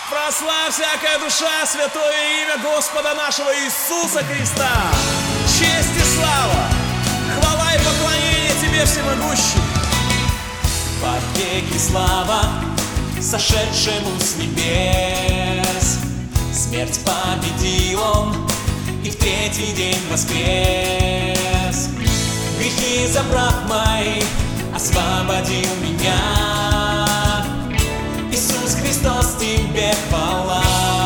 Прославь всякая душа святое имя Господа нашего Иисуса Христа. Честь и слава, хвала и поклонение Тебе, всемогущий. Вовеки слава сошедшему с небес. Смерть победил Он и в третий день воскрес. Грехи забрав мои, освободил меня. Иисус Христос, Тебе хвала.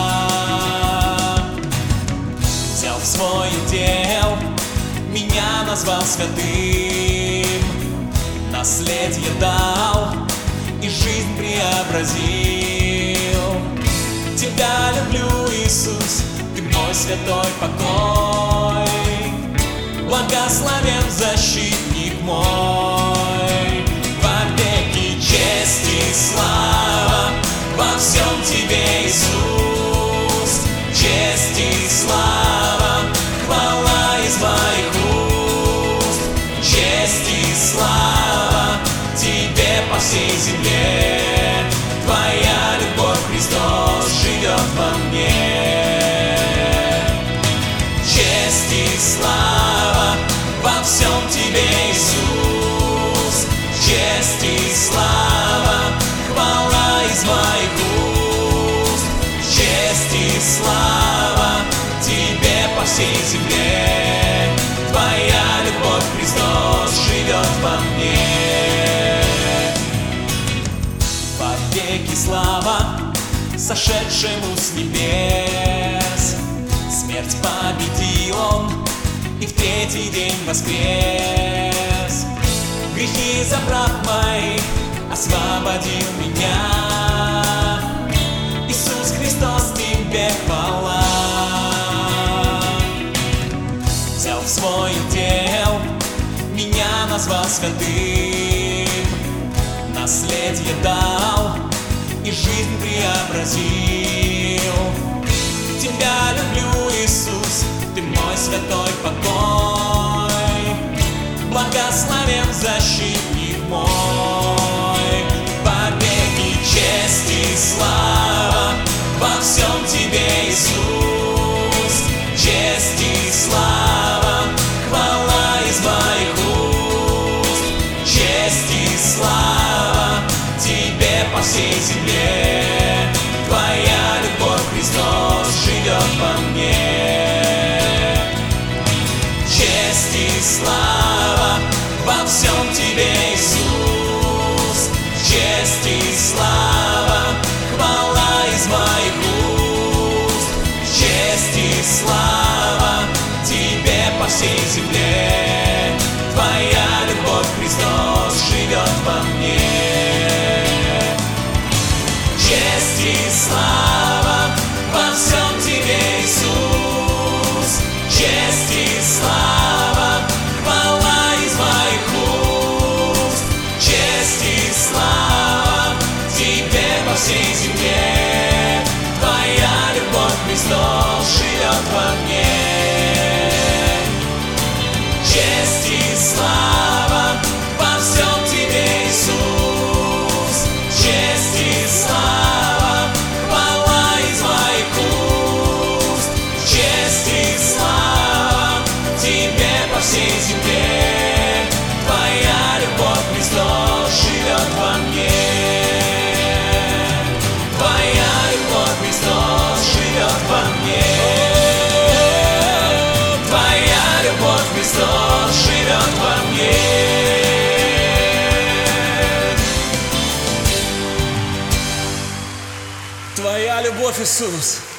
Взял в свой удел, меня назвал святым, наследие дал и жизнь преобразил. Тебя люблю, Иисус, Ты мой святой покой. Благословен защитник мой. Вовеки честь и слава во всем Тебе, Иисус. Честь и слава, хвала из моих уст. Честь и слава Тебе по всей земле. Твоя любовь, Христос, живет во мне. Честь и слава во всем Тебе, Иисус. Честь и слава, хвала из моих уст. Честь и слава Тебе по всей земле. Твоя любовь, Христос, живет во мне. Вовеки слава сошедшему с небес. Смерть победил Он и в третий день воскрес. Грехи забрав мои, освободил меня. Иисус Христос, Тебе хвала. Взял в свой удел, меня назвал святым, наследие дал и жизнь преобразил. Тебя люблю, Иисус, Ты мой святой покой. Благословен защитник мой. Вовеки честь и слава во всем Тебе, Иисус. Честь и слава, хвала из моих уст. Честь и слава Тебе по всей земле. Твоя любовь, Христос, живет во мне. Честь и слава во всем Тебе, Иисус. Честь и слава, хвала из моих уст. Честь и слава Тебе по всей земле. Твоя любовь, Христос, живет во мне. Честь и слава во всем Тебе, Иисус. Честь и слава, хвала из моих уст. Честь и слава Тебе по всей земле. Твоя любовь, Христос, живет во мне. Честь и слава во всем Тебе, Иисус. Честь и слава, хвала из моих уст. Честь и слава Тебе по всей земле. Твоя любовь, Христос, живет во мне. Твоя любовь, Христос, живет во мне. Твоя любовь, Христос, живет во мне. Твоя любовь, Иисус,